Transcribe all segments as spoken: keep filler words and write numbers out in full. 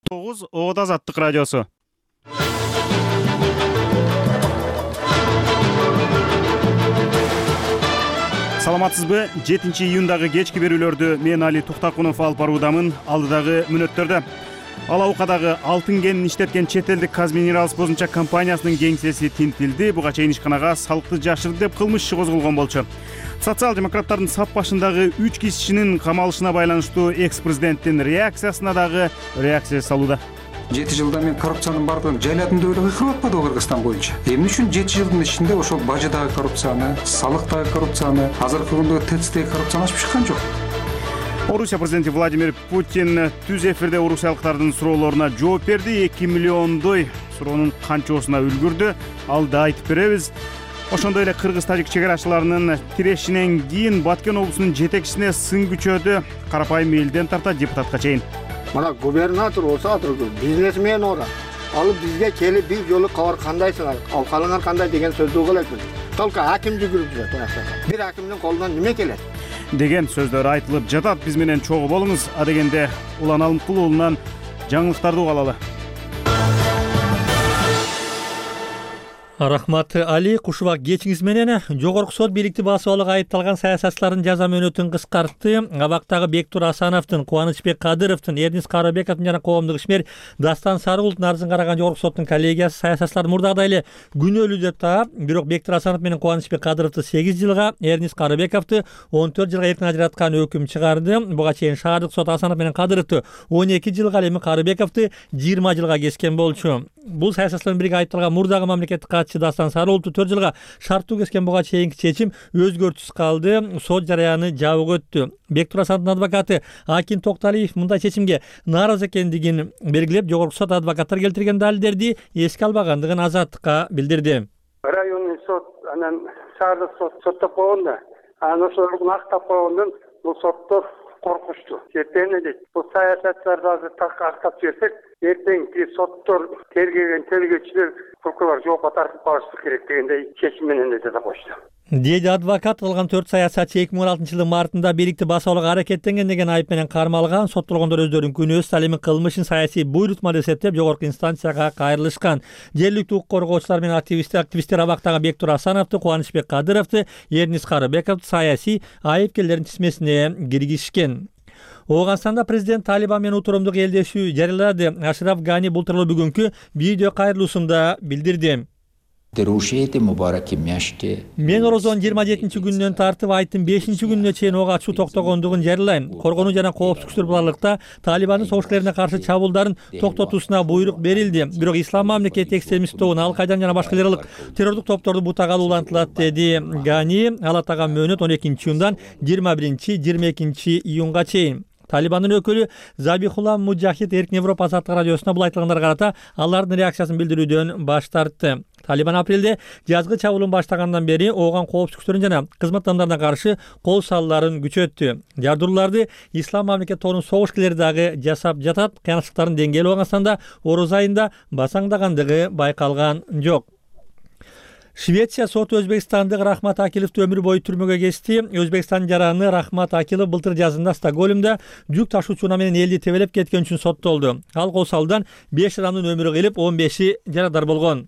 тогуз Ода Азаттык радиосу. Саламатсызбы? жетинчи июндагы кечки берүүлөрдү мен Али Туктакунов алып баруудамын. Алдыдагы мүнөттөрдө Ала Окадагы алтын кенин иштеткен чет элдик Казминералс бозумча компаниясынын кеңсеси тинтилди. Буга чейин ишканага салыкты жашырды деп кылмыш иши козголгон болчу. Социал-демократтардын сап башындагы үч кишинин камалышына байланыштуу экс-президенттин реакциясына дагы реакция салууда. жети жылда мен коррупциянын бардыгын жайладым деп эле кырып атпадыбы Кыргызстан боюнча. Эмне үчүн жети жылдын ичинде ошол бажыдагы коррупцияны, салыктагы коррупцияны, азыркы күндө ТЭЦдеги коррупцияны ачып чыккан жок. Орусия президенти Владимир Путин түз эфирде орусиялыктардын суроолоруна жооп берди. эки миллиондой суроонун канчоосуна үлгүрдү. Алда айтып беребиз. Ошондой эле кыргыз-тажик чекарачыларынын тирешинен кийин Баткен облусунун жетекчисине сын күчөдү. Карапайым элден тарта депутатка чейин. Мына губернатор болсо атыргы бизнесмен ора. Алып бизге келип бир жолу кабар кандайсыңар, ал калыңар кандай деген сөздү угуп элек. Толку аким жүгүрүп жүрөт аякта. Бир акимдин колунан неме келет? Деген сөздөр айтылып жатат. Биз менен чогуу болуңуз. А дегенде Улан Алымкул уулунан жаңылыктарды уга алалы. Рахмат Али, кушубак кечиңиз менен жогорку сот бийликти басып алууга айыпталган саясатчылардын жаза мөөнөтүн кыскартты. Абактагы Бектур Асановдун, Кубанычбек Кадыровдун, Эрнис Карабековдун жана коомдук ишмер Дастан Сарыгулдун арызын караган жогорку соттун коллегиясы саясатчыларды мурдагыдай эле күнөөлүү деп таап, бирок Бектур Асанов менен Кубанычбек Кадыровду сегиз жылга, Эрнис Карабековду он төрт жылга эркин ажыраткан өкүм чыгарды. Буга чейин шаардык сот Асанов менен Кадыровду он эки жылга, эми Карабековду жыйырма жылга кескен болчу. Бул саясатчылардын бириге айыпталган мурдагы мамлекеттик катчы Дастан Сарыгулду төрт жылга шарттуу кескен. Буга чейинки чечим өзгөртүүсүз калды. Сот жарыяны жабык өттү. Бектур Асановдун адвокаты Акин Токталиев мындай чечимге нааразы экендигин белгилеп, жогорку сот адвокаттар келтирген далилдерди эске албагандыгын Азаттыкка билдирди. Районный сот анан шаардык сот соттоп койгондо, анан ошолорун актап койгондон бул соттор коркушту. Эртең дейт, бул саясатчыларды азыр так актап жиберсек, эртеңки соттор тергеген тергөөчүлөр, прокурор жоопко тартып калышы керек дегендей чечим менен да жада кошту. Деди адвокат. Калган төрт саясатчы эки миң он алтынчы жылдын мартында бийликти басып алууга аракеттенген деген айып менен кармалган. Соттолгондор өздөрүнүн күнөөсү ал эми кылмышын саясий буйрутма деп эсептеп жогорку инстанцияга кайрылышкан. Жергиликтүү укук коргоочулар менен активисттер активисттер абактагы Бектур Асановду, Кубанычбек Кадыровду, Эрнис Карабековду саясий айыпкерлердин тизмесине киргизишкен. Ооганстанда президент Талибан менен утуруумдук элдешүү жарыялады. Ашраф Гани бул тууралуу бүгүнкү видео кайрылуусунда билдирди. Мен орозонун жыйырма жетинчи күнүнөн тартып айттын бешинчи күнүнө чейин ок ачуу токтогондугун жарыялайм. Коргонуу жана коопсуздук күчтөр буларлыкта Талибандын согушкерлерине каршы чабуулдарын токтотуусуна буйрук берилди. Бирок Ислам мамлекети экстремист тобун Ал-Кайдан жана башка террорлук террордук топторду бутагаалы улантылат, деди Гани. Ал атаган мөөнөт он экинчи июндан жыйырма биринчи жыйырма экинчи июнга чейин. Талибандын өкүлү Забихулла Муджахид Эркин Европа Азаттык радиосуна бул айтылгандарга карата алардын реакциясын билдирүүдөн баш тартты. Талибан апрелде жазгы чабуулун баштагандан бери ооган коопсуздук күчтөрүнө жана кызмат адамдарына каршы кол салууларын күчөттү. Жардырууларды Ислам мамлекет тобунун согушкерлери дагы жасап жатат. Кыянчылыктардын деңгээли Ооганстанда ороз айында басаңдагандыгы байкалган жок. Швеция соты Өзбекстандык Рахмат Акиловду өмүр бою түрмөгө кести. Өзбекстан жараны Рахмат Акилов былтыр жазында Стокгольмда жүк ташуучуна менен элди тебелеп кеткен үчүн соттолду. Ал кол салуудан беш адамдын өмүрү кыйылып, он беши жарадар болгон.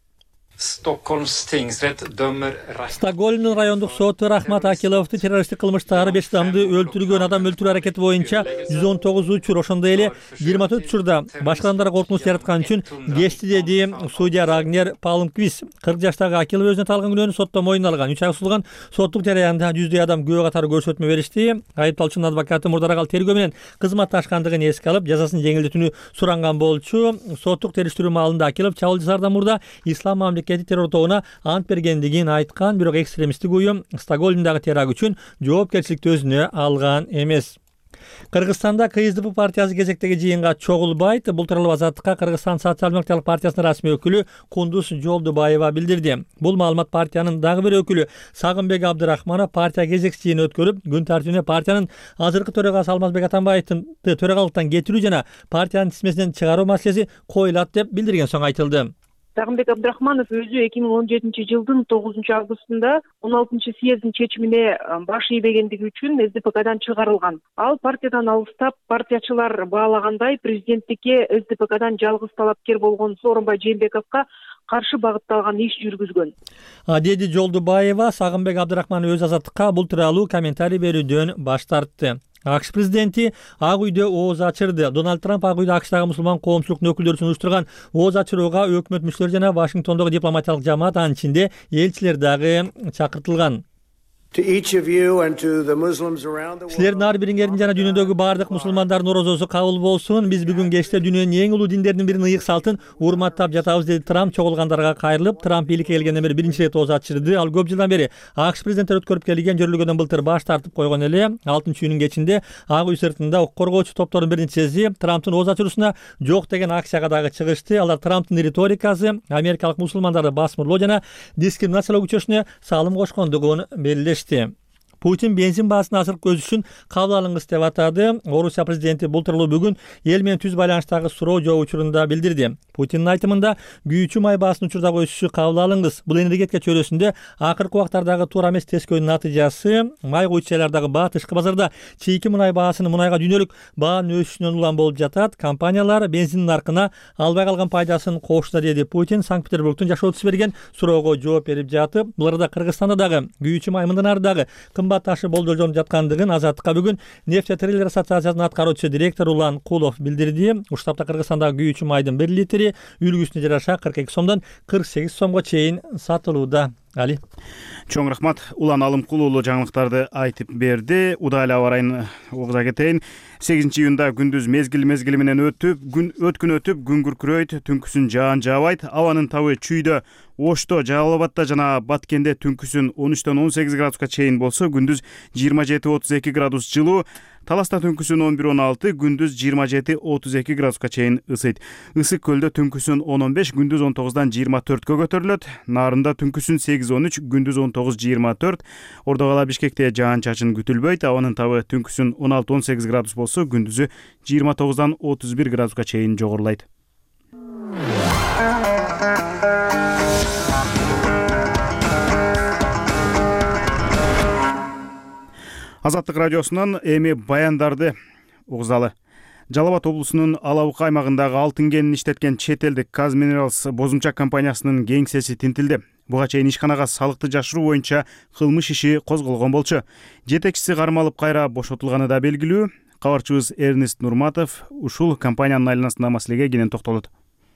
Стокгольмдун райондук соту Рахмат Акиловду террористтик кылмыштагы беш адамды өлтүргөн, адам өлтүрүү аракети боюнча жүз он тогуз учур, ошондой эле жыйырма төрт учурда башка адамдарга коркунуч жараткан үчүн кести, деди судья Рагнер Палмквист. кырк жаштагы Акилов өзүнө тагылган күнөөнү сотто мойнуна алган. үч ай созулган соттук жарыянда жүздөй адам күбө катары көрсөтмө беришти. Айыпталуучунун адвокаты мурдараак ал тергөө менен кызматташкандыгын эске алып, жазасын жеңилдетүүнү суранган болчу. Соттук териштирүү маалында Акилов чабуул жасаардан мурда Ислам мамлекети террор тобуна ант бергендигин айткан, бирок экстремисттик уюм Стокгольмдагы теракт үчүн жоопкерчиликти өзүнө алган эмес. Кыргызстанда КСДП партиясы кезектеги жыйынга чогулбайт. Бул тууралуу Азаттыкка Кыргызстан социал-демократиялык партиясынын расмий өкүлү Кундуз Жолдубаева билдирди. Бул маалымат партиянын дагы бир өкүлү Сагынбек Абдырахманов партия кезекчи жыйын өткөрүп, күн тартибине партиянын азыркы төрагасы Алмазбек Атамбаевдин төрагалыктан кетирүү жана партиянын тизмесинен чыгаруу маселеси коюлат деп билдирген соң айтылды. Сагынбек Абдрахманов өзү эки миң он жетинчи жылдын тогузунчу августунда он алтынчы съездин чечимине баш ийбегендиги үчүн эс ди пэ кадан чыгарылган. Ал партиядан алыстап, партиячылар баалагандай президенттикке эс ди пэ кадан жалгыз талапкер болгон Сооронбай Жээнбековго каршы багытталган иш жүргүзгөн, деди Жолдубаева. Сагынбек Абдрахманов өз азаттыкка бул тууралуу комментарий берүүдөн баш тартты. АКШ президенти Ак үйдө ооз ачырды. Дональд Трамп Ак үйдө АКШтагы мусулман коомчулуктун өкүлдөрү уюштурган ооз ачырууга өкмөт мүчөлөрү жана Вашингтондогу дипломатиялык жамаат, анын ичинде элчилер дагы чакыртылган. Силердин ар бириңердин жана дүйнөдөгү баардык мусулмандардын орозосу кабыл болсун. Биз бүгүн кечте дүйнөнүн эң улуу диндердин биринин ыйык салтын урматтап жатабыз, деди Трамп чогулгандарга кайрылып. Трамп бийликке келгенден бери биринчи ирет ооз ачырды. Ал көп жылдан бери АКШ президенти өткөрүп келген жөрөлгөдөн былтыр баш тартып койгон эле. алтынчы июнүн кечинде Ак үй сыртында укук коргоочу топтордун бир нечеси Трамптын ооз ачыруусуна жок деген акцияга дагы чыгышты. Алар Трамптын риторикасы америкалык мусулмандарды басмырлоо жана дискриминациялоо күчөсүнө салым кошкондугун белгилешти. Путин бензин баасын азыркы өсүш үчүн кабыл алынгыс деп атады. Орусия президенти бул тууралуу бүгүн эл менен түз байланыштагы суроо жооп учурунда билдирди. Путиндин айтымында күйүүчү май баасынын учурдагы өсүшү кабыл алынгыс. Бул энергетика чөйрөсүндө акыркы убактардагы туура эмес тескөөнүн натыйжасы. Май куючайлардагы баа тышкы базарда чийки мунай баасынын мунайга дүйнөлүк баанын өсүшүнөн улам болуп жатат. Компаниялар бензин наркына албай калган пайдасын кошто, деди Путин Санкт-Петербургдун жашоочусу берген суроого жооп берип жатып. Булар да Кыргызстанда дагы күйүүчү май мындан ары дагы кымбат ташы болжолдонуп жаткандыгын Азаттыкка бүгүн Нефтетрейдер ассоциациясынын аткаруучу директору Улан Кулов билдирди. Уштапта Кыргызстандагы күйүүчү майдын бир литри үлгүсүнө жараша кырк эки сомдон кырк сегиз сомго чейин сатылууда. Али. Чоң рахмат. Улан Алымкул уулу жаңылыктарды айтып берди. Удаал аба ырайын угуза кетейин. сегизинчи июнда күндүз мезгил мезгили менен өтүп, күн өткүн өтүп, күн күркүрөйт, түнкүсүн жаан жаабайт. Абанын табы чүйдө, Ошто, Жалал Абадта жана Баткенде түнкүсүн он үчтөн он сегиз градуска чейин болсо, күндүз жыйырма жети отуз эки градус жылуу. Таласта түнкүсүн он бир он алты, күндүз жыйырма жети отуз эки градуска чейин ысыйт. Ысык көлдө түнкүсүн он он беш, күндүз он тогуздан жыйырма төрткө көтөрүлөт. Нарында түнкүсүн сегиз он үч, күндүз он тогуз жыйырма төрт. Ордо кала Бишкекте жаан чачын күтүлбөйт. Абанын табы түнкүсүн он алты он сегиз градус болсо, күндүзү жыйырма тогуздан отуз бир градуска чейин жогорулайт. Азаттык радиосунан эми баяндарды угузалы. Жалал Абад облусунун Алабука аймагындагы алтын кенин иштеткен чет элдик Казминералс бозумча компаниясынын кеңсеси тинтилди. Буга чейин ишканага салыкты жашыруу боюнча кылмыш иши козголгон болчу. Жетекчиси кармалып кайра бошотулганы да белгилүү. Кабарчыбыз Эрнест Нурматов ушул компаниянын айланасындагы маселеге кенен токтолот.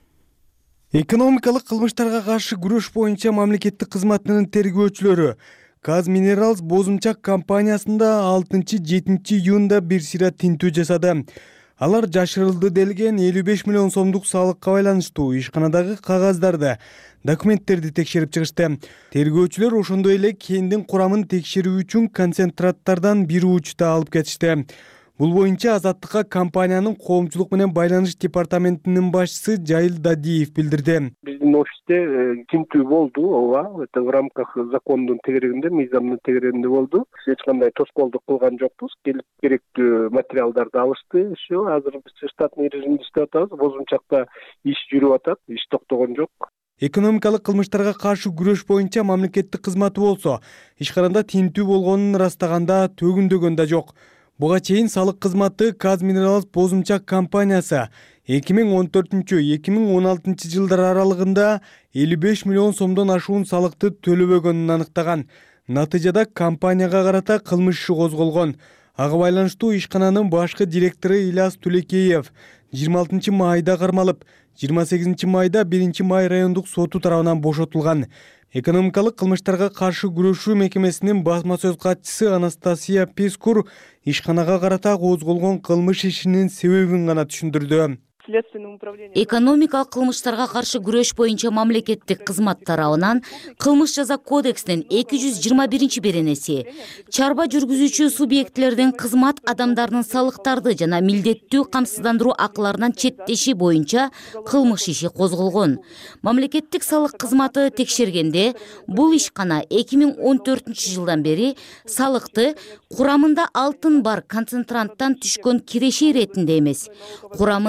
Экономикалык кылмыштарга каршы күрөш боюнча мамлекеттик кызматынын тергөөчүлөрү Казминералс бозумча компаниясында алтынчы жетинчи июнда бир сыйра тинтүү жасады. Алар жашырылды делген элүү беш миллион сомдук салыкка байланыштуу ишканадагы кагаздарды, документтерди текшерип чыгышты. Тергөөчүлөр ошондой эле кендин курамын текшерүү үчүн концентраттардан бир учта алып кетишти. Бул боюнча Азаттыкка компаниянын коомчулук менен байланыш департаментинин башчысы Жайыл Дадиев билдирди. Биздин офисте тинтүү болду, ооба, это в рамках закондун тегерегинде, мыйзамдын тегерегинде болду. Эч кандай тоскоолдук кылган жокпуз. Келип керектүү материалдарды алышты. Ошо азыр биз штатный режимде иштеп атабыз. Бозумчакта иш жүрүп атат, иш токтогон жок. Экономикалык кылмыштарга каршы күрөш боюнча мамлекеттик кызматы болсо, ишканада тинтүү болгонун ырастаганда төгүндөгөн да жок. Буга чейин салык кызматы Казминералс бозумча компаниясы эки миң он төртүнчү — эки миң он алтынчы жылдар аралыгында элүү беш миллион сомдон ашуун салыкты төлөбөгөнүн аныктаган. Натыйжада компанияга карата кылмыш иши козголгон. Ага байланыштуу ишкананын башкы директору Ильяс Тулекеев жыйырма алтынчы майда кармалып, жыйырма сегизинчи майда биринчи май райондук соту тарабынан бошотулган. Экономикалык кылмыштарга каршы күрөшүү мекемесинин басма сөз катчысы Анастасия Пескур ишканага карата козголгон кылмыш ишинин себебин гана түшүндүрдү. Экономикалык кылмыштарга каршы күрөш боюнча мамлекеттик кызмат тарабынан кылмыш жаза кодексинин эки жүз жыйырма биринчи беренеси чарба жүргүзүүчү субъектлердин кызмат адамдарынын салыктарды жана милдеттүү камсыздандыруу акыларынан четтеши боюнча кылмыш иши козголгон. Мамлекеттик салык кызматы текшергенде бул ишкана эки миң он төртүнчү жылдан бери салыкты курамында алтын бар концентранттан түшкөн киреши иретинде эмес, курамында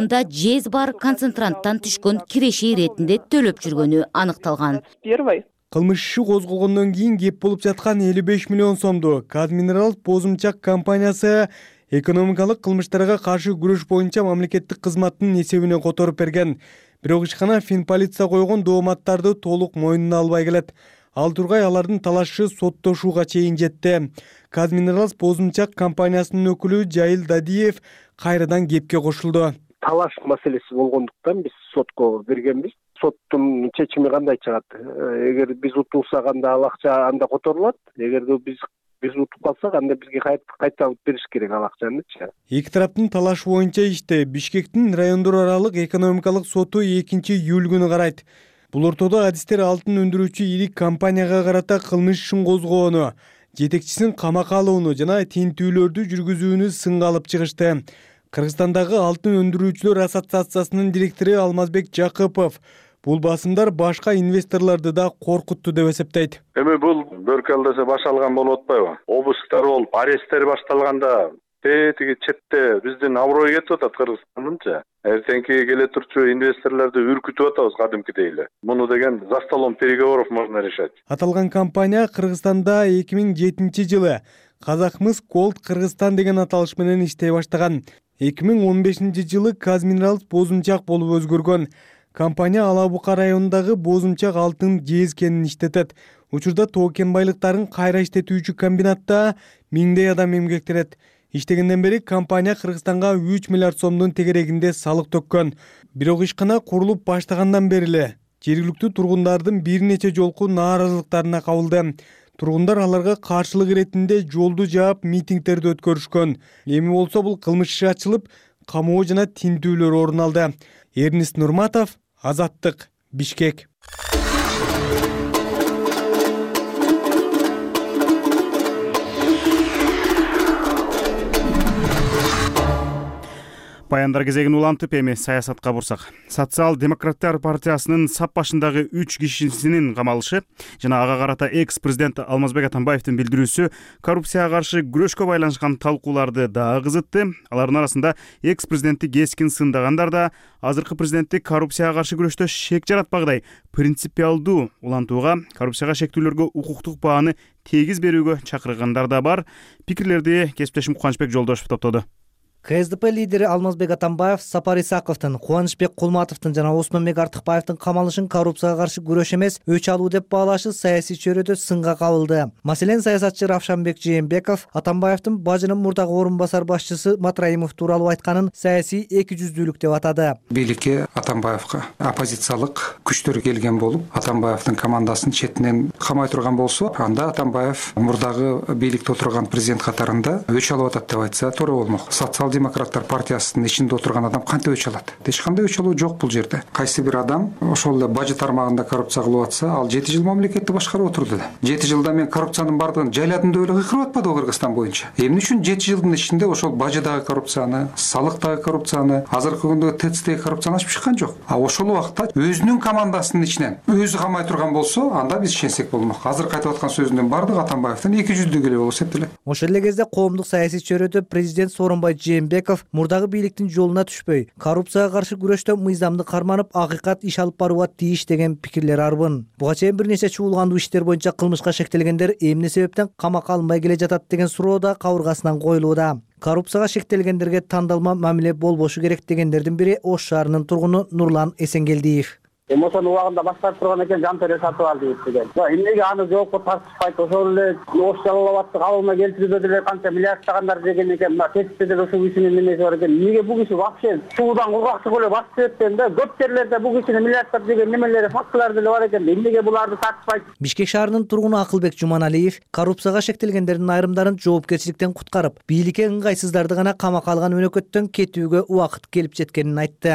жез бар концентранттан түшкөн киреши иретинде төлөп жүргөнү аныкталган. Кылмыш иши козголгондон кийин кеп болуп жаткан элүү беш миллион сомду Казминералс Бозумчак компаниясы экономикалык кылмыштарга каршы күрөш боюнча мамлекеттик кызматтын эсебине которуп берген. Бирок ишкана Финполиция койгон дооматтарды толук мойнуна албай келет. Ал тургай алардын талашы соттошууга чейин жетти. Казминералс Бозумчак компаниясынын өкүлү Жайыл Дадиев кайрадан кепке кошулду. Талаш маселеси болгондуктан биз сотко бергенбиз. Соттун чечими кандай чыгат? Эгер биз утулсак анда ал акча анда которулат. Эгерде биз биз утуп калсак анда бизге кайта бериш керек ал акчанычы. Эки тараптын талашы боюнча иште Бишкектин райондор аралык экономикалык соту экинчи июль күнү карайт. Бул ортодо адистер алтын өндүрүүчү ирик компанияга карата кылмыш ишин козгоону, жетекчисин камакка алууну жана тинтүүлөрдү жүргүзүүнү сынга алып чыгышты. Кыргызстандагы алтын өндүрүүчүлөр ассоциациясынын директору Алмазбек Жакыпов бул басымдар башка инвесторлорду да коркутту деп эсептейт. Эми бул бөркалдаса башталган болуп атпайбы? Обысктар болуп, аресттер башталганда тетиги четте биздин аброй кетип атат Кыргызстандынча. Эртеңки келе турчу инвесторлорду үркүтүп атабыз кадимкидей эле. Муну деген за столом переговоров можно решать. Аталган компания Кыргызстанда эки миң жетинчи жылы Казахмыс Голд Кыргызстан деген аталыш менен иштей баштаган. эки миң он бешинчи жылы Казминералс Бозумчак болуп өзгөргөн. Компания Алабука районундагы Бозумчак алтын жез кенин иштетет. Учурда тоо кен байлыктарын кайра иштетүүчү комбинатта миңдей адам эмгектенет. Иштегенден бери компания Кыргызстанга үч миллиард сомдун тегерегинде салык төккөн. Бирок ишкана курулуп баштагандан бери эле жергиликтүү тургундардын бир нече жолку нааразылыктарына кабылды. Тургундар аларга каршылык иретинде жолду жаап митингдерди өткөрүшкөн. Эми болсо бул кылмыш иши ачылып, камоо жана тинтүүлөр орун алды. Эрнис Нурматов, Азаттык, Бишкек. Баяндар кезегин улантып эми саясатка бурсак. Социал-демократтар партиясынын сап башындагы үч кишисинин камалышы жана ага карата экс-президент Алмазбек Атамбаевдин билдирүүсү коррупцияга каршы күрөшкө байланышкан талкууларды дагы кызытты. Алардын арасында экс-президентти кескин сындагандар да азыркы президентти коррупцияга каршы күрөштө шек жаратпагыдай принципиалдуу улантууга, коррупцияга шектүүлөргө укуктук бааны тегиз берүүгө чакыргандар да бар. Пикирлерди кесиптешим Кубанычбек Жолдошев топтоду. КСДП лидери Алмазбек Атамбаев, Сапар Исаковдун, Кубанычбек Кулматовдун жана Осмонбек Артыкбаевдин камалышын коррупцияга каршы күрөш эмес, өч алуу деп баалашы саясий чөйрөдө сынга кабылды. Маселен, саясатчы Равшанбек Жээнбеков Атамбаевдин бажынын мурдагы орун басар башчысы Матраимов тууралуу айтканын саясий эки жүздүүлүк деп атады. Бийликке Атамбаевга оппозициялык күчтөр келген болуп, Атамбаевдин командасын четинен камай турган болсо, анда Атамбаев мурдагы бийликте отурган президент катарында өч алып атат деп айтса туура болмок. Демократтар партиясынын ичинде отурган адам кантип өч алат? Эч кандай өч алуу жок бул жерде. Кайсы бир адам ошол эле бажы тармагында коррупция кылып атса, ал жети жыл мамлекетти башкарып отурду да. жети жылда мен коррупциянын бардыгын жайладым деп эле кыйкырып атпадыбы Кыргызстан боюнча? Эмне үчүн жети жылдын ичинде ошол бажыдагы коррупцияны, салыктагы коррупцияны, азыркы күндөгү ТЭЦдеги коррупцияны ачып чыккан жок. А ошол убакта өзүнүн командасынын ичинен өзү камай турган болсо, анда биз ишенсек болмок. Азыр кайтып аткан сөзүнүн бардыгы Атамбаевдин эки жүздүүлүгү эле болуп эсептелет. Ошол эле кезде коомдук саясий чөйрөдө президент Сооронбай Жээнбеков мурдагы бийликтин жолуна түшпөй, коррупцияга каршы күрөштө мыйзамды карманып, акыйкат иш алып барууга тийиш деген пикирлер арбын. Буга чейин бир нече чуулгандуу иштер боюнча кылмышка шектелгендер эмне себептен камакка алынбай келе жатат деген суроо да кабыргасынан коюлууда. Коррупцияга шектелгендерге тандалма мамиле болбошу керек дегендердин бири Ош шаарынын тургуну Нурлан Эсенгелдиев. Ошону убагында баштап турган экен, жан төлөп сатып ал дейт деген. Эмнеге аны жоопко тартышпайт? Ошол эле Ош жалалабатты кабылма келтирүүгө деле канча миллиардтагандар деген экен. Мына тестте деле ушул кишинин немеси бар экен. Эмнеге бул киши вообще суудан кургакчык эле басып өткөн да? Көп жерлерде бул кишинин миллиардтап деген немелери, фактылар деле бар экен. Эмнеге буларды тартышпайт? Бишкек шаарынын тургуну Акылбек Жуманалиев коррупцияга шектелгендердин айрымдарын жоопкерчиликтен куткарып, бийликке ыңгайсыздарды гана камакка алган өнөкөттөн кетүүгө убакыт келип жеткенин айтты.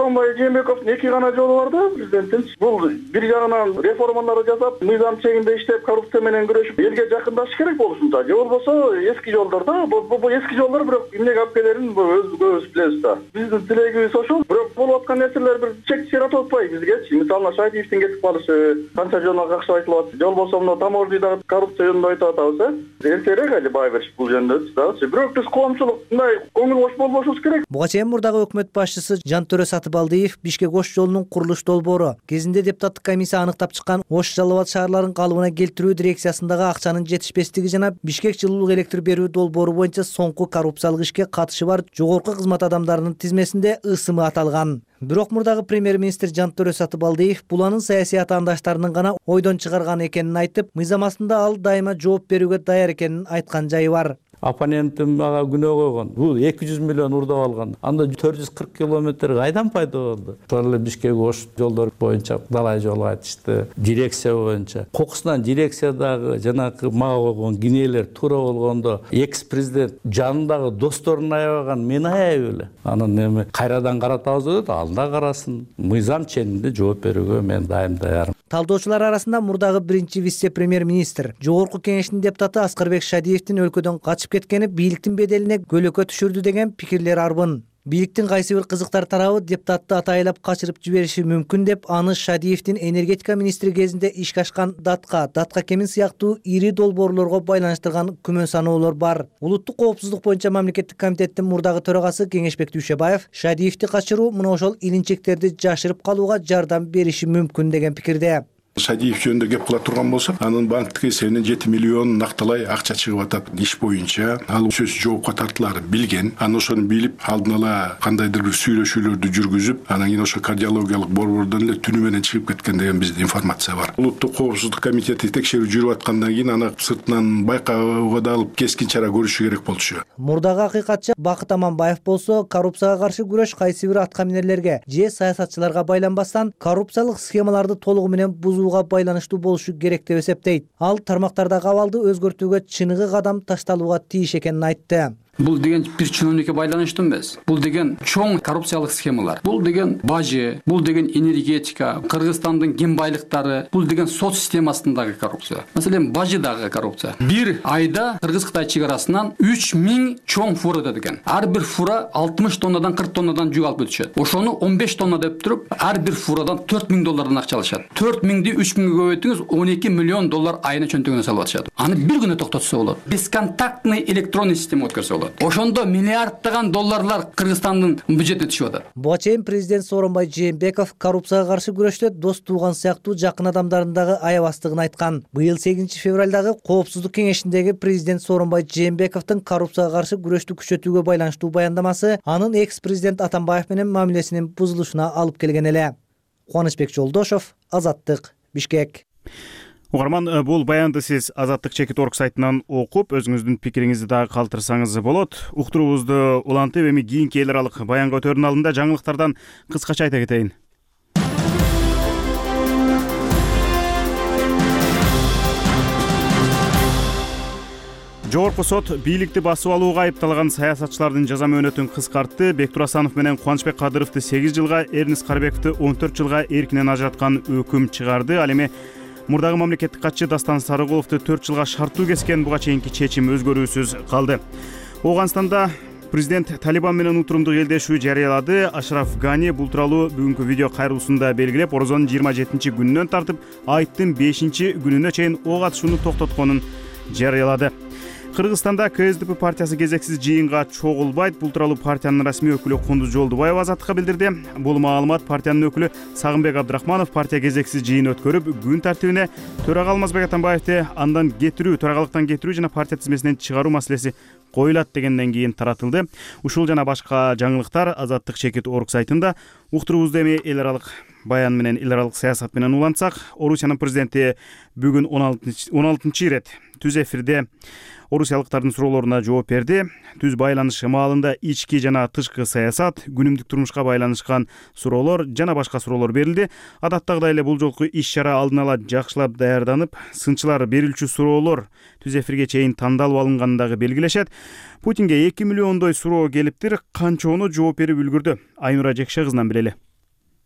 Сооронбай Жээнбековдун эки гана жолу бар да президенттин. Бул бир жагынан реформаларды жасап, мыйзам чегинде иштеп, коррупция менен күрөшүп, элге жакындашыш керек болушунда. Же болбосо эски жолдор да, бул эски жолдор бирок эмнеге алып келерин өзүбүз билебиз да. Биздин тилегибиз ошол, бирок болуп аткан нерселер бир чек жаратып атпайбы бизгечи. Мисалы Шадиевдин кетип калышы, канча жолуна какшы айтылып атат. Же болбосо мына таможняда коррупция жөнүндө айтып атабыз, э? Эртерээк эле бай бериш бул жөнүндө да. Бирок биз коомчулук мындай көңүл бош болбошубуз керек. Буга чейин мурдагы өкмөт башчысы Жантөрө Сатыбалдиев Бишкек Ош жолунун курулуш долбоору кезинде депутаттык комиссия аныктап чыккан Ош Жалал Абад шаарларын калыбына келтирүү дирекциясындагы акчанын жетишпестиги жана Бишкек жылуулук электр берүү долбоору боюнча соңку коррупциялык ишке катышы бар жогорку кызмат адамдарынын тизмесинде ысымы аталган. Бирок мурдагы премьер-министр Жантөрө Сатыбалдиев бул анын саясий атаандаштарынын гана ойдон чыгарган экенин айтып, мыйзам астында ал дайыма жооп берүүгө даяр экенин айткан жайы бар. Оппонентим ага күнөө койгон. Бул эки жүз миллион урдап алган. Анда төрт жүз кырк километр кайдан пайда болду? Ошол эле Бишкек Ош жолдор боюнча далай жол айтышты. Дирекция боюнча. Кокусунан дирекциядагы жанакы мага койгон кинелер туура болгондо экс-президент жанындагы досторун аябаган мен аябай эле. Анын эми кайрадан каратабыз деп, алда карасын. Мыйзам чегинде жооп берүүгө мен дайым даярмын. Талдоочулар арасында мурдагы биринчи вице-премьер-министр, Жогорку Кеңештин депутаты Аскарбек Шадиевдин өлкөдөн качып кеткени бийликтин беделине көлөкө түшүрдү деген пикирлер арбын. Бийликтин кайсы бир кызыктар тарабы депутатты атайлап качырып жибериши мүмкүн деп аны Шадиевдин энергетика министри кезинде ишке ашкан датка, датка кемин сыяктуу ири долбоорлорго байланыштырган күмөн саноолор бар. Улуттук коопсуздук боюнча мамлекеттик комитеттин мурдагы төрагасы Кеңешбек Дүйшөбаев Шадиевди качыруу мына ошол илинчектерди жашырып калууга жардам бериши мүмкүн деген пикирде. Шадиев жөнүндө кеп кыла турган болсок, анын банктык эсебинен жети миллион накталай акча чыгып атат иш боюнча. Ал сөз жоопко тартылары билген. Аны ошону билип, алдын ала кандайдыр бир сүйлөшүүлөрдү жүргүзүп, анан кийин ошо кардиологиялык борбордон эле түнү менен чыгып кеткен деген бизде информация бар. Улуттук коопсуздук комитети текшерүү жүрүп аткандан кийин аны сыртынан байкоого да алып кескин чара көрүшү керек болчу. Мурдагы акыйкатчы Бакыт Аманбаев болсо, коррупцияга каршы күрөш кайсы бир аткаминерлерге же саясатчыларга байланбастан коррупциялык схемаларды толугу менен бузууга байланыштуу болушу керек деп эсептейт. Ал тармактардагы абалды өзгөртүүгө чыныгы кадам ташталууга тийиш экенин айтты. Бул деген бир чиновникке байланыштуу эмес. Бул деген чоң коррупциялык схемалар. Бул деген бажы, бул деген энергетика, Кыргызстандын кен байлыктары, бул деген сот системасындагы коррупция. Маселен, бажыдагы коррупция. Бир айда Кыргыз-Кытай чегарасынан үч миң чоң фура деген. Ар бир фура алтымыш тоннадан кырк тоннадан жүк алып өтүшөт. Ошону он беш тонна деп туруп, ар бир фурадан төрт миң доллардан акча алышат. төрт миңди үч миңге көбөйтүңүз, он эки миллион доллар айына чөнтөгүнө салып атышат. Аны бир күнү токтотса болот. Бесконтактный электронный система өткөрсө болот. Ошондо миллиарддаган долларлар Кыргызстандын бюджетине түшүп атат. Буга чейин президент Сооронбай Жээнбеков коррупцияга каршы күрөштө дос тууган сыяктуу жакын адамдарындагы аябастыгын айткан. Быйыл сегизинчи февралдагы Коопсуздук кеңешиндеги президент Сооронбай Жээнбековдун коррупцияга каршы күрөштү күчөтүүгө байланыштуу баяндамасы анын экс-президент Атамбаев менен мамилесинин бузулушуна алып келген эле. Кубанычбек Жолдошов, Азаттык, Бишкек. Угарман, бул баянды сиз Азаттык чекит орг сайтынан окуп, өзүңүздүн пикириңизди дагы калтырсаңыз болот. Уктуруубузду улантып, эми кийинки эл аралык баянга өтөрүнүн алдында жаңылыктардан кыскача айта кетейин. Жогорку сот бийликти басып алууга айыпталган саясатчылардын жаза мөөнөтүн кыскартты. Бектур Асанов менен Кубанычбек Кадыровду сегиз жылга, Эрнис Карбековду он төрт жылга эркинен ажыраткан өкүм чыгарды. Ал эми мурдагы мамлекеттик катчы Дастан Сарыгуловду төрт жылга шарттуу кескен буга чейинки чечим өзгөрүүсүз калды. Ооганстанда президент Талибан менен утурумдуу элдешүү жарыялады. Ашраф Гани бул тууралуу бүгүнкү видео кайрылуусунда белгилеп, Орозонун жыйырма жетинчи күнүнөн тартып айттын бешинчи күнүнө чейин ок атышууну токтотконун жарыялады. Кыргызстанда КСДП партиясы кезексиз жыйынга чогулбайт. Бул тууралуу партиянын расмий өкүлү Кундуз Жолдубаева Азаттыкка билдирди. Бул маалымат партиянын өкүлү Сагынбек Абдрахманов партия кезексиз жыйын өткөрүп, күн тартибине төрага Алмазбек Атамбаевди андан кетирүү, төрагалыктан кетирүү жана партия тизмесинен чыгаруу маселеси коюлат дегенден кийин таратылды. Ушул жана башка жаңылыктар Азаттык чекит орг сайтында. Уктуруубузду эми эл аралык баян менен, эл аралык саясат менен улантсак, Орусиянын президенти бүгүн он алтынчы ирет түз эфирде орусиялыктардын суроолоруна жооп берди. Түз байланыш маалында ички жана тышкы саясат, күнүмдүк турмушка байланышкан суроолор жана башка суроолор берилди. Адаттагыдай эле бул жолку иш-чара алдын ала жакшылап даярданып, сынчылар берилчү суроолор түз эфирге чейин тандалып алынганын дагы белгилешет. Путинге эки миллиондой суроо келиптир, канчоону жооп берип үлгүрдү? Айнура Жекше кызынан билели.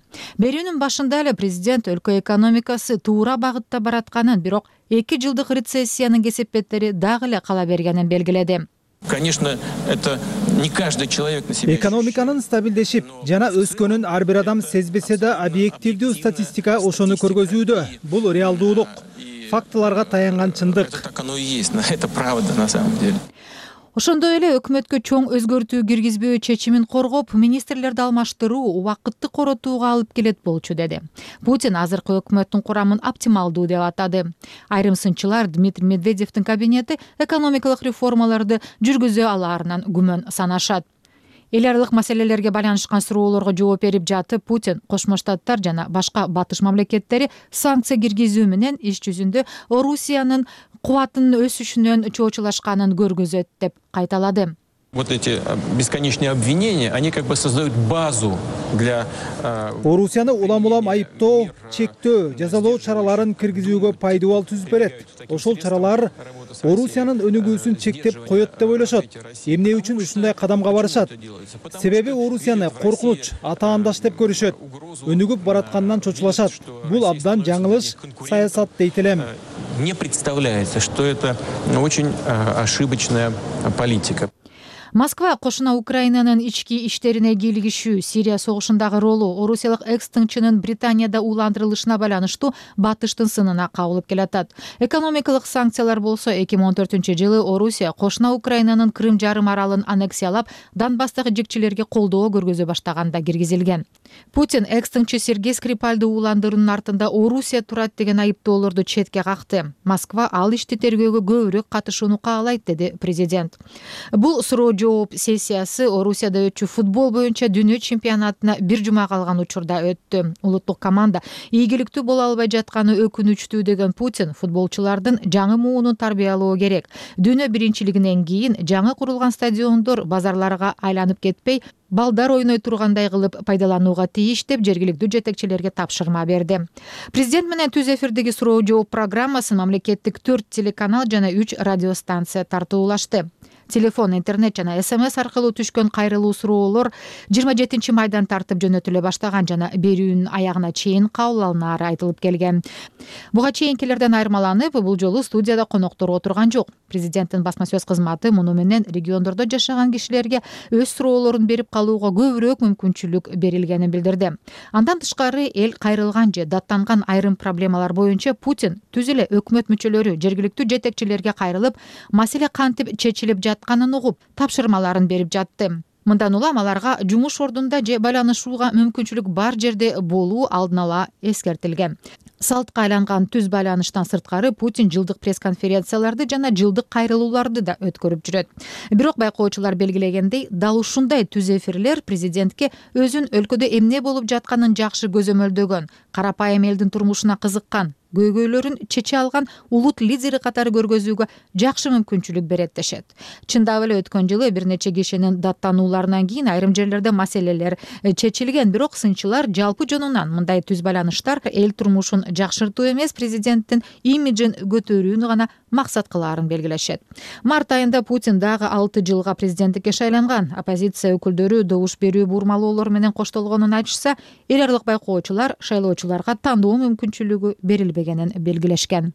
Берүүнүн башында эле президент өлкө экономикасы туура багытта баратканын, бирок эки жылдык рецессиянын кесепеттери дагы эле кала бергенин белгиледи. Конечно, это не каждый человек на себе. Экономиканын стабилдешип жана өскөнүн ар бир адам сезбесе да объективдүү статистика ошону көргөзүүдө. Бул реалдуулук, фактыларга таянган чындык. Так оно и есть, это правда на самом деле. Ошондой эле өкмөткө чоң өзгөртүү киргизбөө чечимин коргоп, министрлерди алмаштыруу убакытты коротууга алып келет болчу деди. Путин азыркы өкмөттүн курамын оптималдуу деп атады. Айрым сынчылар Дмитрий Медведевдин кабинети экономикалык реформаларды жүргүзө алаарынан күмөн санашат. Эл аралык маселелерге байланышкан суроолорго жооп берип жатып, Путин Кошмо Штаттар жана башка батыш мамлекеттери санкция киргизүү менен иш жүзүндө Орусиянын кубатынын өсүшүнөн чоочулашканын көргөзөт деп кайталады. Вот эти бесконечные обвинения, они как бы создают базу для... Орусияны улам-улам айыптоо, чектөө, жазалоо чараларын киргизүүгө пайдубал түзүп берет. Ошол чаралар Орусиянын өнүгүүсүн чектеп коет деп ойлошот. Эмне үчүн ушундай кадамга барышат? Себеби Орусияны коркунуч, атаандаш деп көрүшөт. Өнүгүп бараткандан чочулашат. Бул абдан жаңылыш саясат дейт элем. Не представляется, что это очень ошибочная политика. Москва кошуна Украинанын ички иштерине кийлигишүү, Сирия согушундагы ролу, орусиялык экс-тыңчынын Британияда уландырылышына байланыштуу батыштын сынына кабылып келатат. Экономикалык санкциялар болсо эки миң он төртүнчү жылы Орусия кошуна Украинанын Крым жарым аралын аннексиялап, Донбасстагы жекчилерге колдоо көргөзө баштаганда киргизилген. Путин экс-тыңчы Сергей Скрипальды уландыруунун артында Орусия турат деген айыптоолорду четке какты. Москва ал ишти тергөөгө көбүрөөк катышууну каалайт, деди президент. Бул суроо жооп сессиясы Орусияда өтчү футбол боюнча дүйнө чемпионатына бир жума калган учурда өттү. Улуттук команда ийгиликтүү боло албай жатканы өкүнүчтүү деген Путин футболчулардын жаңы муунун тарбиялоо керек. Дүйнө биринчилигинен кийин жаңы курулган стадиондор базарларга айланып кетпей, балдар ойной тургандай кылып пайдаланууга тийиш деп жергиликтүү жетекчилерге тапшырма берди. Президент менен түз эфирдеги суроо жооп программасын мамлекеттик төрт телеканал жана үч радиостанция тартуулашты. Телефон, интернет жана СМС аркылуу түшкөн кайрылуу суроолор жыйырма жетинчи майдан тартып жөнөтүлө баштаган жана берүүнүн аягына чейин кабыл алынаары айтылып келген. Буга чейинкилерден айырмаланып, бул жолу студияда коноктор отурган жок. Президенттин басма сөз кызматы муну менен региондордо жашаган кишилерге өз суроолорун берип калууга көбүрөөк мүмкүнчүлүк берилгенин билдирди. Андан тышкары эл кайрылган же даттанган айрым проблемалар боюнча Путин түз эле өкмөт мүчөлөрү жергиликтүү жетекчилерге кайрылып, маселе кантип чечилип жатканын угуп, тапшырмаларын берип жатты. Мындан улам аларга жумуш ордунда же байланышууга мүмкүнчүлүк бар жерде болуу алдын ала эскертилген. Салтка айланган түз байланыштан сырткары Путин жылдык пресс-конференцияларды жана жылдык кайрылууларды да өткөрүп жүрөт. Бирок байкоочулар белгилегендей, дал ушундай түз эфирлер президентке өзүн өлкөдө эмне болуп жатканын жакшы көзөмөлдөгөн, карапайым элдин турмушуна кызыккан, көйгөйлөрүн чече алган улут лидери катары көргөзүүгө жакшы мүмкүнчүлүк берет дешет. Чындап эле өткөн жылы бир нече кишинин даттанууларынан кийин айрым жерлерде маселелер чечилген, бирок сынчылар жалпы жонунан мындай түз байланыштар эл турмушун жакшыртуу эмес, президенттин имиджин көтөрүүнү гана максат кылаарын белгилешет. Март айында Путин дагы алты жылга президенттикке шайланган. Оппозиция өкүлдөрү добуш берүү бурмалоолор менен коштолгонун айтышса, эл аралык байкоочулар шайлоочуларга тандоо мүмкүнчүлүгү берилбегенин белгилешкен.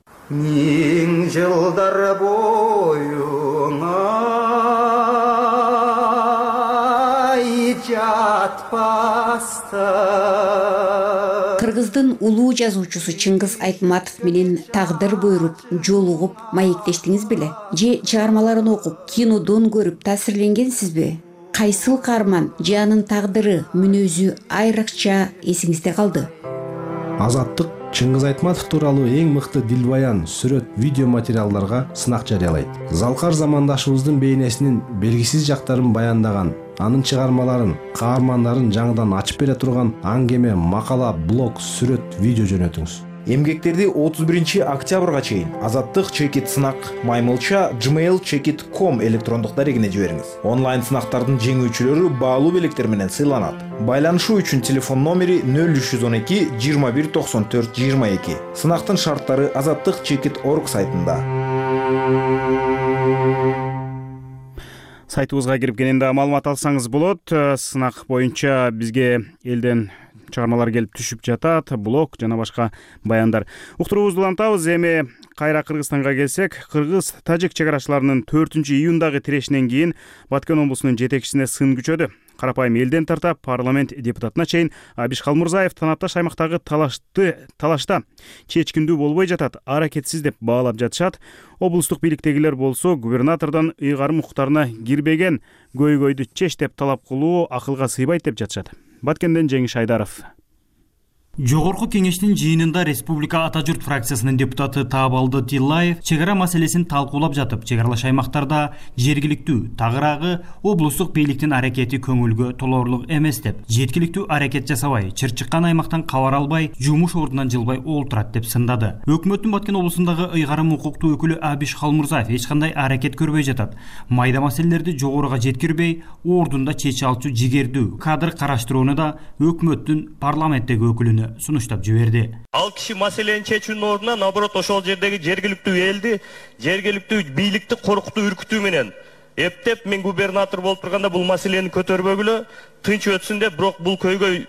Миң жылдар боюңа жатпаста. Кыргыздын улуу жазуучусу Чыңгыз Айтматов менен тагдыр буйруп, жолугуп, маектештиңиз беле? Же чыгармаларын окуп, кинодон көрүп таасирленгенсизби? Кайсыл каарман же анын тагдыры, мүнөзү айрыкча эсиңизде калды? Азаттык Чыңгыз Айтматов тууралуу эң мыкты дилбаян, сүрөт, видео материалдарга сынак жарыялайт. Залкар замандашыбыздын бейнесинин белгисиз жактарын баяндаган, анын чыгармаларын, каармандарын жаңыдан ачып бере турган аңгеме, макала, блог, сүрөт, видео жөнөтүңүз. Эмгектерди отуз биринчи октябрга чейин Азаттык чекит сынак маймылча gmail чекит точка ком электрондук дарегине жибериңиз. Онлайн сынактардын жеңүүчүлөрү баалуу белектер менен сыйланат. Байланышуу үчүн телефон номери нөл үч жүз он эки жыйырма бир токсон төрт жыйырма эки. Сынактын шарттары азаттык чекит точка орг сайтында. Сайтыбызга кирип кенен да маалымат алсаңыз болот. Сынак боюнча бизге элден чыгармалар келип түшүп жатат, блог жана башка баяндар. Уктуруубузду улантабыз. Эми кайра Кыргызстанга келсек, кыргыз-тажик чек арачыларынын төртүнчү июндагы тирешинен кийин Баткен облусунун жетекчисине сын күчөдү. Карапайым элден тарта парламент депутатына чейин Абиш Халмурзаев танапташ аймактагы талашты талашта чечкиндүү болбой жатат, аракетсиз деп баалап жатышат. Облустук бийликтегилер болсо губернатордон ыйгарым укуктарына кирбеген көйгөйдү чеч деп талап кылуу акылга сыйбайт деп жатышат. Баткенден Жеңиш Айдаров. Жогорку кеңештин жыйынында Республика Ата журт фракциясынын депутаты Таабалды Тиллаев чек ара маселесин талкуулап жатып, чек аралаш аймактарда жергиликтүү, тагыраагы облустук бийликтин аракети көңүлгө толоорлук эмес деп, жеткиликтүү аракет жасабай, чыр чыккан аймактан кабар албай, жумуш ордунан жылбай олтурат деп сындады. Өкмөттүн Баткен облусундагы ыйгарым укуктуу өкүлү Абиш Халмурзаев эч кандай аракет көрбөй жатат. Майда маселелерди жогоруга жеткирбей, ордунда чече алчу жигердүү кадр караштырууну да өкмөттүн парламенттеги өкүлүнө сунуштап жиберди. Ал киши маселени чечүүнүн ордуна наоборот ошол жердеги жергиликтүү элди, жергиликтүү бийликти коркутуу, үркүтүү менен эптеп, мен губернатор болуп турганда бул маселени көтөрбөгүлө, тынч өтсүн деп, бирок бул көйгөй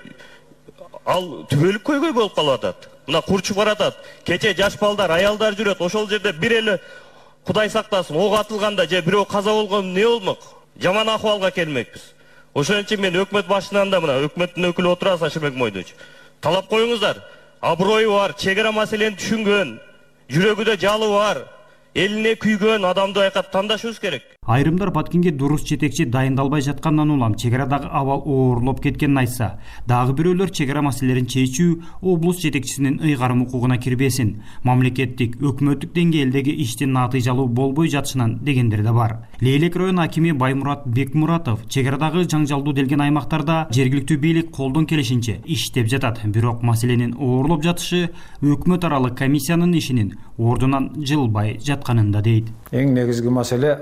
ал түбөлүк көйгөй болуп калып атат. Мына курчуп баратат. Кече жаш балдар, аялдар жүрөт. Ошол жерде бир эле Кудай сактасын, ок атылганда же бирөө каза болгондо эмне болмок? Жаман акыбалга келмекпиз. Ошон үчүн мен өкмөт башынан да мына өкмөттүн өкүлү отурат Сашырбек Мойдович. Талап коюңуздар. Аброю бар, чек ара маселени түшүнгөн, жүрөгүдө жалы бар, элине күйгөн адамды айкап тандашыбыз керек. Айрымдар Баткенге дурус жетекчи дайындалбай жаткандан улам чек арадагы абал оорлоп кеткенин айтса, дагы бирөөлөр чек ара маселелерин чечүү облус жетекчисинин ыйгарым укугуна кирбесин, мамлекеттик, өкмөттүк деңгээлдеги иштин натыйжалуу болбой жатышынан дегендер да бар. Лейлек район акими Баймурат Бекмуратов чек арадагы жаңжалдуу делген аймактарда жергиликтүү бийлик колдон келишинче иштеп жатат, бирок маселенин оорлоп жатышы өкмөт аралык комиссиянын ишинин ордунан жылбай жатканында дейт. Эң негизги маселе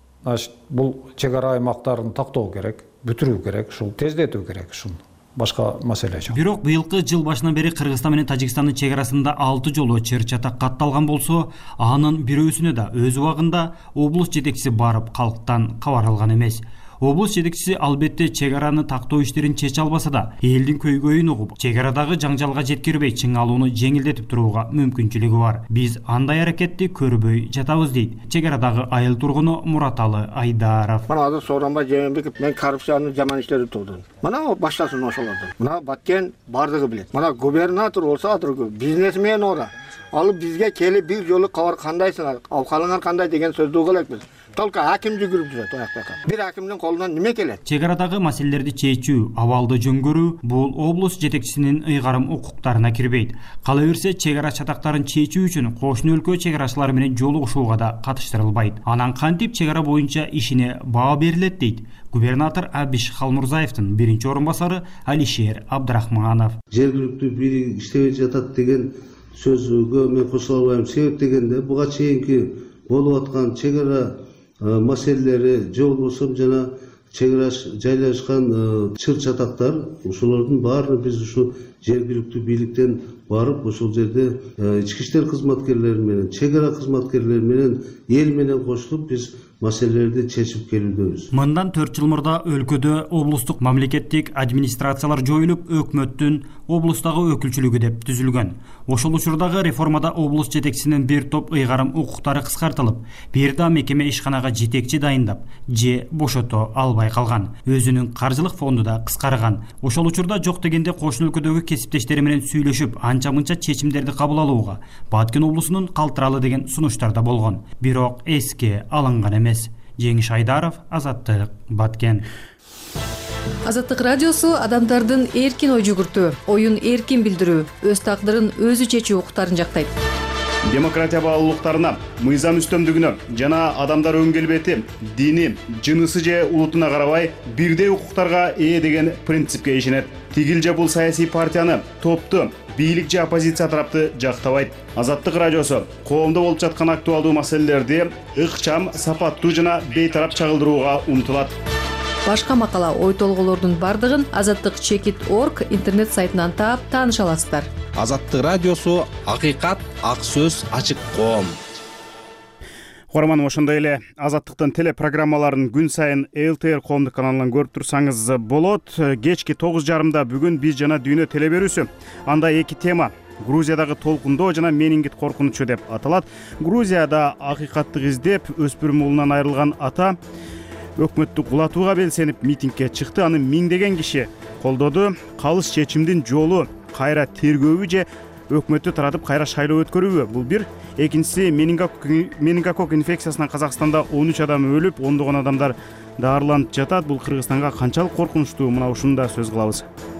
бул чек ара аймактарын тактоо керек, бүтүрүү керек, ушул тездетүү керек, ушул башка маселе жок. Бирок быйылкы жыл башынан бери Кыргызстан менен Тажикстандын чек арасында алты жолу чыр чатак катталган болсо, анын бирөөсүнө да өз убагында облус жетекчиси барып калктан кабар алган эмес. Облус жетекчиси албетте чек араны тактоо иштерин чече албаса да, элдин көйгөйүн угуп, чек арадагы жаңжалга жеткирбей чың алууну жеңилдетип турууга мүмкүнчүлүгү бар. Биз андай аракетти көрбөй жатабыз дейт чек арадагы айыл тургуну Мураталы Айдаров. Мына азыр Сооронбай Жээнбеков мен коррупциянын жаман иштери турдум. Мына баштасын ошолордон. Мына Баткен бардыгы билет. Мына губернатор болсо атыргы бизнесмен ора. Алып бизге келип бир жолу кабар кандайсыңар, абкалыңар кандай деген сөздү угуп элекпиз. Только аким жүгүрүп жүрөт аяктакы. Бир акимдин колунан неме келет? Чек арадагы маселелерди чечүү, абалды жөнгөрүү бул облус жетекчисинин ыйгарым укуктарына кирбейт. Кала берсе, чек ара чатактарын чечүү үчүн кошуна өлкө чек арачылары менен жолугушууга да катыштырылбайт. Анан кантип чек ара боюнча ишине баа берилет дейт губернатор Абиш Халмурзаевдин биринчи орун басары Алишер Абдрахманов. Жергиликтүү бийлик иштебей жатат деген сөзгө мен кошула албайм. Себеп дегенде буга чейинки болуп аткан чек ара маселелери же болбосо жана чек ара жайлашкан чыр чатактар, ошолордун баарын биз ушу жергиликтүү бийликтен барып ошол жерде ички иштер кызматкерлери менен, чек ара кызматкерлери менен, эл менен кошулуп биз маселелерди чечип келүүдөбүз. Мындан төрт жыл мурда өлкөдө облустук мамлекеттик администрациялар жоюлуп, өкмөттүн облустагы өкүлчүлүгү деп түзүлгөн. Ошол учурдагы реформада облус жетекчисинин бир топ ыйгарым укуктары кыскартылып, бир да мекеме ишканага жетекчи дайындап, же бошото албай калган. Өзүнүн каржылык фонду да кыскарган. Ошол учурда жок дегенде кошуна өлкөдөгү кесиптештери менен сүйлөшүп, анча-мынча чечимдерди кабыл алууга Баткен облусунун калтыралы деген сунуштар да болгон. Бирок эске алынган эмес. Жеңиш Айдаров, Азаттык, Баткен. Азаттык радиосу адамдардын эркин ой жүгүртүү, оюн эркин билдирүү, өз тагдырын өзү чечүү укуктарын жактайт. Демократия баалуулуктарына, мыйзам үстөмдүгүнө жана адамдар өн келбети, дини, жынысы же улутуна карабай бирдей укуктарга ээ деген принципке ишенет. Тигил же бул саясий партияны, топту, бийлик же оппозиция тарапты жактабайт. Азаттык радиосу коомдо болуп жаткан актуалдуу маселелерди ыкчам, сапаттуу жана бейтарап чагылдырууга умтулат. Башка макала, ой толголордун бардыгын азаттык чекит точка орг интернет сайтынан таап тааныша аласыздар. Азаттык радиосу акыйкат, ак сөз, ачык коом. Угарман, ошондой эле Азаттыктын телепрограммаларын күн сайын эл тэ эр коомдук каналынан көрүп турсаңыз болот. Кечки тогуз жарымда бүгүн биз жана дүйнө телеберүүсү. Анда эки тема: Грузиядагы толкундоо жана менингит коркунучу деп аталат. Грузияда акыйкаттык издеп өспүрүм уулунан айрылган ата өкмөттү кулатууга белсенип митингге чыкты. Аны миңдеген киши колдоду. Калыс чечимдин жолу кайра тергөөбү же өкмөттү таратып кайра шайлоо өткөрүүбү? Бул бир. Экинчиси, менингокок инфекциясынан Казакстанда он үч адам өлүп, ондогон адамдар даарыланып жатат. Бул Кыргызстанга канчалык коркунучтуу? Мына ушуну да сөз кылабыз.